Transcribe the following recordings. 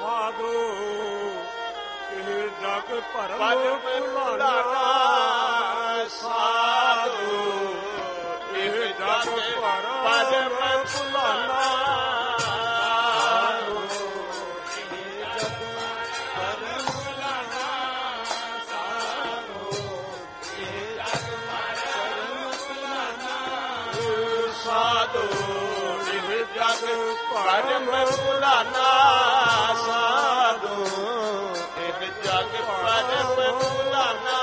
ਸਾਧੂ ਇਹ ਜਗ ਭਰਮ ਭੁਲਾਨਾ ਸਾਧੂ ਇਹ ਜਗ ਭਰਮ ਭੁਲਾਨਾ ਭਰਮ ਭੁਲਾਨਾ ਸਾਧੂ ਇਹ ਜਗ ਭਰਮ ਭੁਲਾਨਾ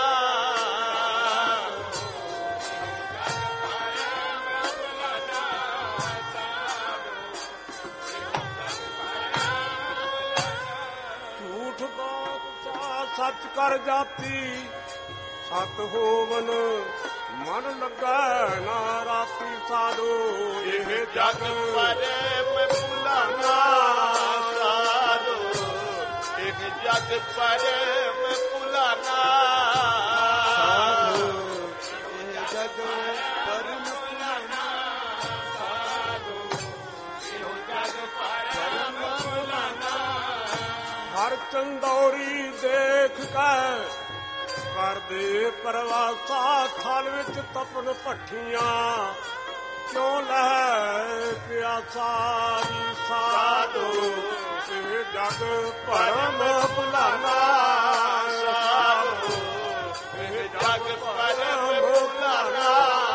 ਝੂਠ ਬਾਤ ਸੱਚ ਕਰ ਜਾਤੀ ਸਤ ਹੋਵਨ ਮਨ ਲੱਗਾ ਨਾ ਰਾਤੀ ਸਾਧੂ ਇਹ ਜਗ ਭਰਮ ਭੁਲਾਨਾ ਸਾਧੂ ਇਹ ਜਗ ਭਰਮ ਭੁਲਾਨਾ ਸਾਧੂ ਇਹ ਜਗ ਭਰਮ ਭੁਲਾਨਾ ਸਾਧੂ ਇਹ ਜਗ ਭਰਮ ਭੁਲਾਨਾ ਹਰ ਚੰਦੌਰੀ ਦੇਖ ਕੇ ਕਰਦੇ ਪਰਵਾਸਾ ਥਲ ਵਿੱਚ ਤਪਨ ਭੱਠੀਆਂ ਕਿਉਂ ਲੈ ਪਿਆਸਾ ਜੀ ਸਾਧੂ ਇਹ ਜਗ ਭਰਮ ਭੁਲਾਨਾ ਸਾਧੂ ਇਹ ਜਗ ਭਰਮ ਭੁਲਾਨਾ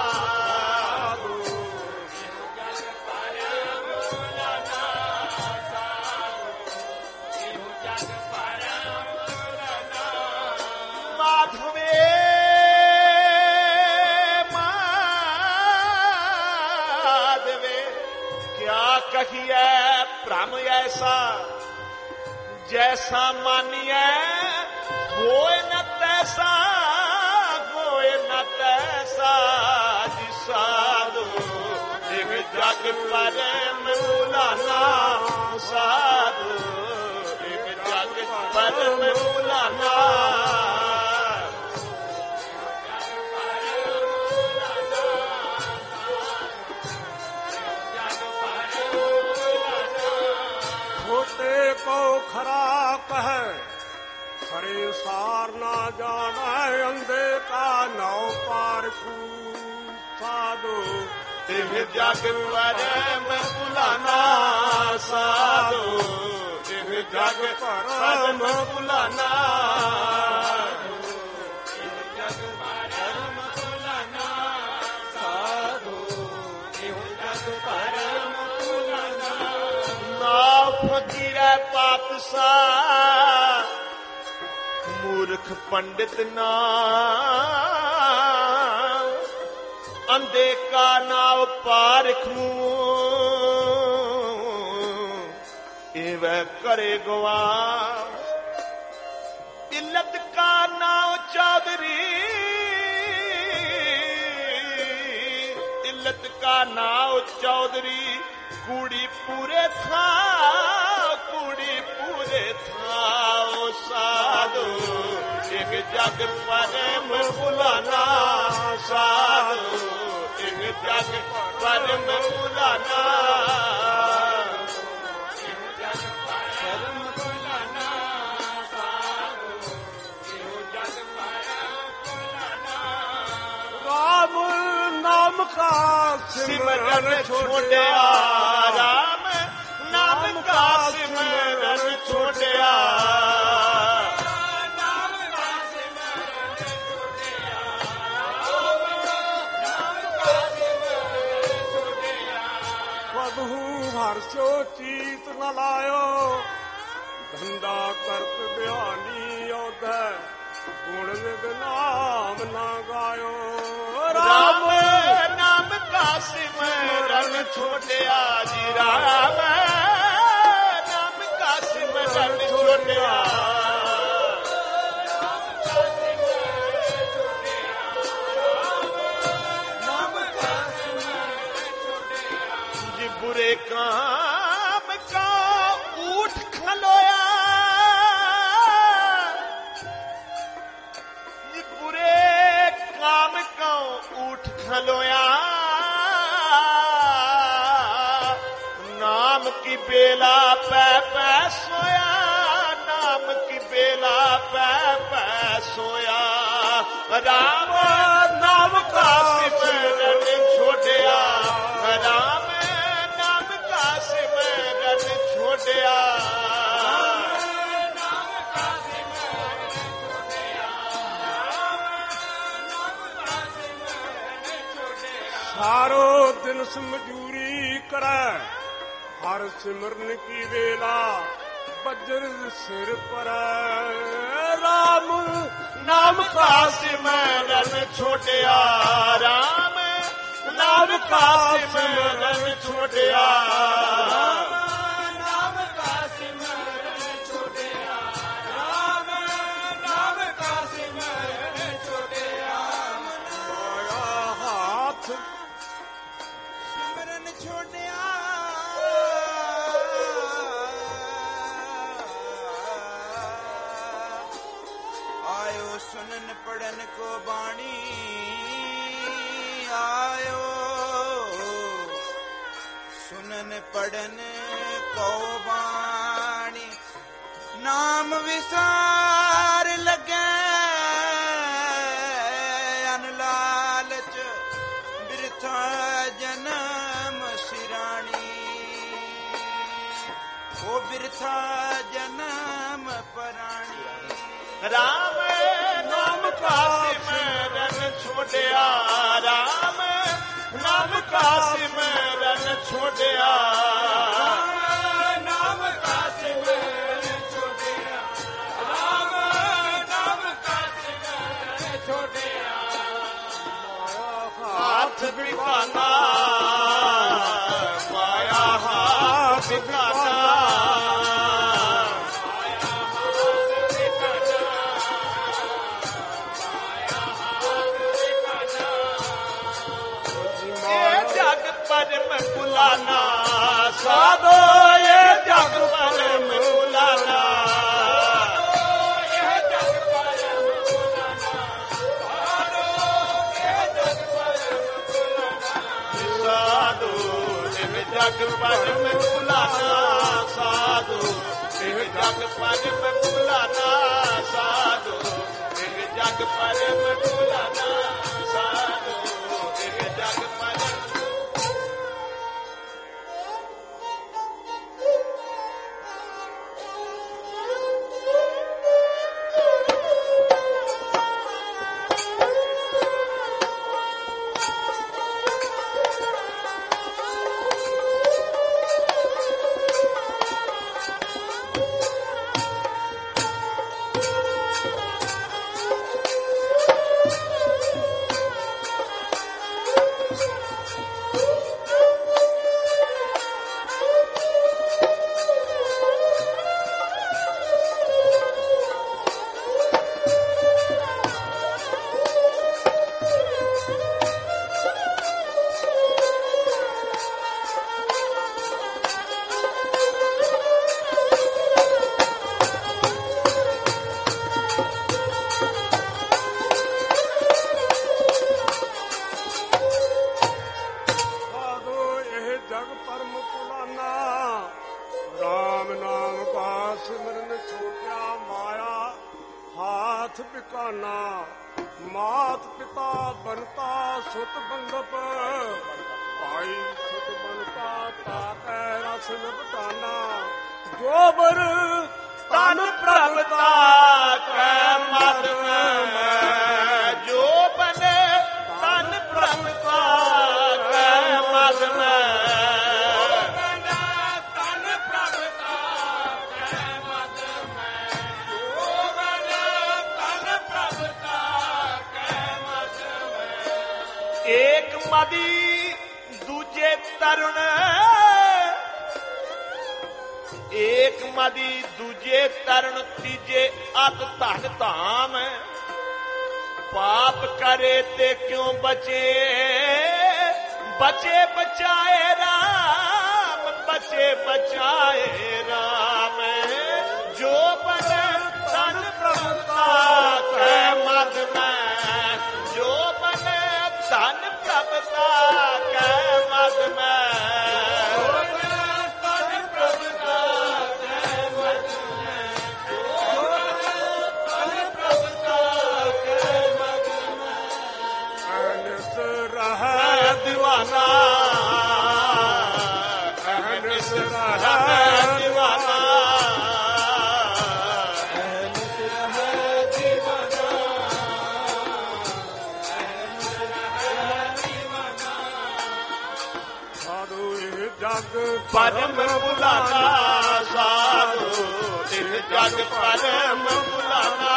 कहिए भ्रम ऐसा जैसा मानिए होए न तैसा होए न तैसा जी साधु एक जग परम भुलाना साधु एक जग परम भुलाना को खरा कह खरे सार ना जाना अंधे का नौ पार साधु इह जग परम भुलाना साधु इह जग परम भुलाना फकीर पातशाह मूर्ख पंडित ना अंधे का नाव पारखू एव करे गवा इल्लत का नाव चौधरी इल्लत का नाव चौधरी कुड़ी पूरे था ओ साधु एक जग परम भुलाना साधु एक जग परम भुलाना राम नाम का सिमरन छोड़या राम नाम का सिमरन छोड़या हर्षो चीत न लायो धंधा करत बिहानी ओद गुण विद नाम न गायो राम नाम का सिमरन छोड़या जी राम नाम का सिमरन छोड़या जी बुरे काम का ऊठ खलोया जी बुरे काम का ऊठ खलोया नाम की ਰਾਮ ਨਾਮ ਕਾ ਸਿਮਰਨ ਛੋੜਿਆ, ਰਾਮ ਨਾਮ ਕਾ ਸਿਮਰਨ ਛੋੜਿਆ, ਸਾਰੋ ਦਿਨ ਸਮਝੂਰੀ ਕਰੈ, ਹਰ ਸਿਮਰਨ ਕੀ ਵੇਲਾ ਬੱਜਰ ਸਿਰ ਪਰੈ। ਰਾਮ ਨਾਮ ਕਾ ਸਿਮਰਨ ਛੋੜਿਆ, ਰਾਮ ਨਾਮ ਕਾ ਸਿਮਰਨ ਛੋੜਿਆ, ਨਾਮ ਕਾ ਸਿਮਰਨ ਛੋੜਿਆ, ਰਾਮ ਨਾਮ ਕਾ ਸਿਮਰਨ ਛੋੜਿਆ। ਮਾਇਆ ਹਾਥ ਸਿਮਰਨ ਛੋੜਿਆ, आयो सुनन पढ़न को बाणी, आयो सुनन पढ़न को बाणी, नाम विसार लगे अनलालच बिरथा जन्म सिराणी, ओ बिरथा जन्म पराणी। ਰਾਮ ਨਾਮ ਕਾ ਸਿਮਰਨ ਛੋੜਿਆ, ਰਾਮ ਨਾਮ ਕਾ ਸਿਮਰਨ ਛੋੜਿਆ, ਨਾਮ ਕਾ ਸਿਮਰਨ ਛੋੜਿਆ, ਰਾਮ ਨਾਮ ਕਾ ਸਿਮਰਨ ਛੋੜਿਆ। ਹਾਥ ਬਿਕਾਨਾ, ਮਾਇਆ ਹਾਥ ਬਿਕਾਨਾ, परम बुलाना साधो, ये जग परम बुलाना, ये जग परम बुलाना, साधो ये जग परम बुलाना, साधु ये जग परम बुलाना, साधु ये जग परम बुलाना, साधु ये जग परम बुलाना, साधु ये जग परम। हाथ बिकाना मात पिता बनता सुत बंदप भाई सुत बनता ताकै रस न बटाना जो बर तन प्रभता कै मद में जो बने तन प्रभता कै मद में एक मदी दूजे तरुण एक मदी दूजे तरुण तीजे अत धन धाम पाप करे ते क्यों बचे बचे बचाए राम बचे बचाए राम जो बने तन प्रभुता कै मद में जो बने धन प्रभुता कै मद में ਪਰਮ ਭੁਲਾਨਾ ਸਾਧੂ ਤਿਨ ਜਗ ਪਰਮ ਭੁਲਾਨਾ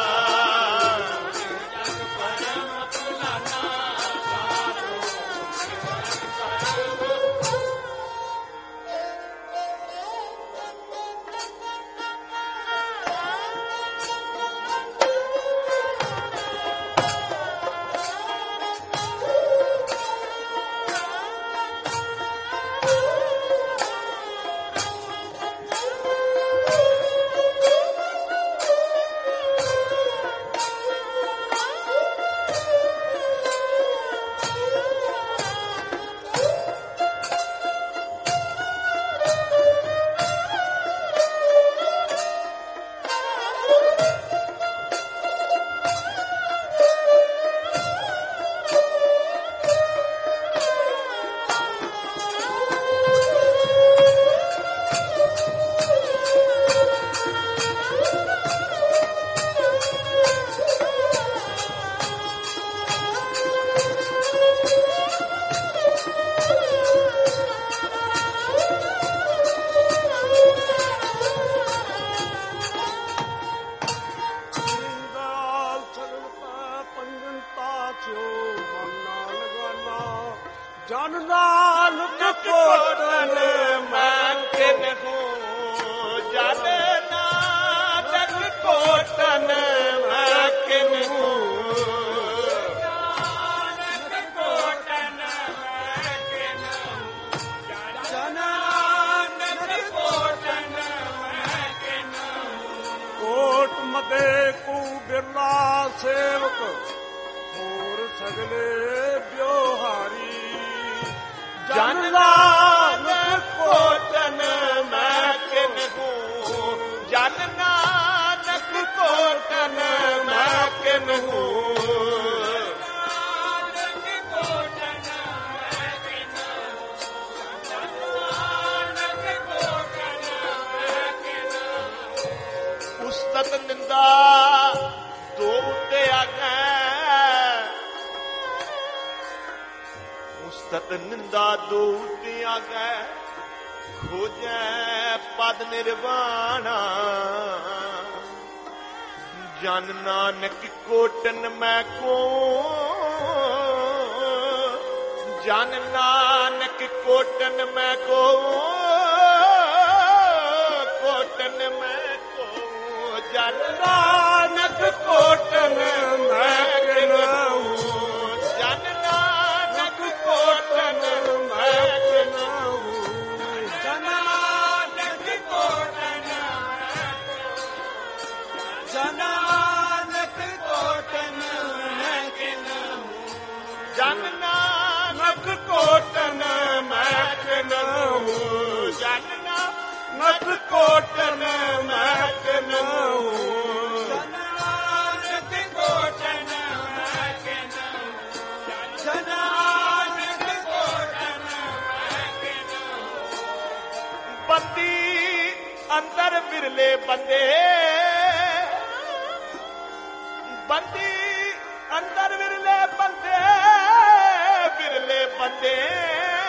ਜਨ ਨਾਨਕ ਕੋਟਨ ਮੈਂ ਕਿਨ ਹੂੰ ਜਨ ਨਾਨਕ ਕੋਟਨ ਮੈਂ ਕਿਨ ਹੂੰ ਨਾਨਕ ਕੋਟਨ ਮੈਂ ਕਿਨ ਹੂੰ ਜਨ ਨਾਨਕ ਕੋਟਨ ਮੈਂ ਕਿਨ ਹੂੰ ਕੋਟ ਮਦੇ ਕੂ ਬਿਰਲਾ ਸੇਵਕ ਹੋਰ ਸਗਲੇ ਬਿਓਹਾਰੀ ਜਨ ਨਾਨਕ ਕੋਟਨ ਮੈਂ ਕਿਨ ਹੂੰ ਜਨ ਨਾਨਕ ਕੋਟਨ ਮੈਂ ਕਿਨ ਹੂੰ ਨਾਨਕ ਕੋਟਨ ਮੈਂ ਕਿਨ ਹੂੰ ਜਨ ਨਾਨਕ ਕੋਟਨ ਮੈਂ ਕਿਨ ਹੂੰ ਉਸਤਤ ਨਿੰਦਾ ਦੋ ਉਤੇ ਆਗੈ ਉਸਤਤ ਨਿੰਦਾ ਦੋ ਉਤੇ ਆਗੈ ਖੋਜੈ ਪਦ ਨਿਰਵਾਣਾ ਜਨ ਨਾਨਕ ਕੋਟਨ ਮੈਂ ਕੋ ਜਨ ਨਾਨਕ ਕੋਟਨ ਮੈਂ ਕੋ ਕੋਟਨ ਮੈਂ ਕੋ ਜਨ ਨਾਨਕ ਕੋਟਨ ਮੈਂ ਕਿਨਾਉ ਜਨ ਨਾਨਕ ਕੋਟਨ ਮੈਂ ਕਿਨਾਉ ਜਨ ਨਾਨਕ ਕੋਟਨ ਜਨ ਨਾਨਕ ਕੋਟਨ ਮੈਂ ਕਿਨਾਉ ਜਨ ਨਾਨਕ ਕੋਟਨ ਮੈਂ ਕਿਨਾਉ ਜਨ ਨਾਨਕ ਕੋਟਨ ਮੈਂ ਕਿਨਾਉ ਜਨ ਨਾਨਕ ਕੋਟਨ ਮੈਂ ਕਿਨਾਉ ਜਨ ਨਾਨਕ ਕੋਟਨ ਮੈਂ ਕਿਨਾਉ ਬੰਦੀ ਅੰਦਰ ਬਿਰਲੇ ਬੰਦੇ ਬੰਦੀ ਅੰਦਰ ਬਿਰਲੇ ਬੰਦੇ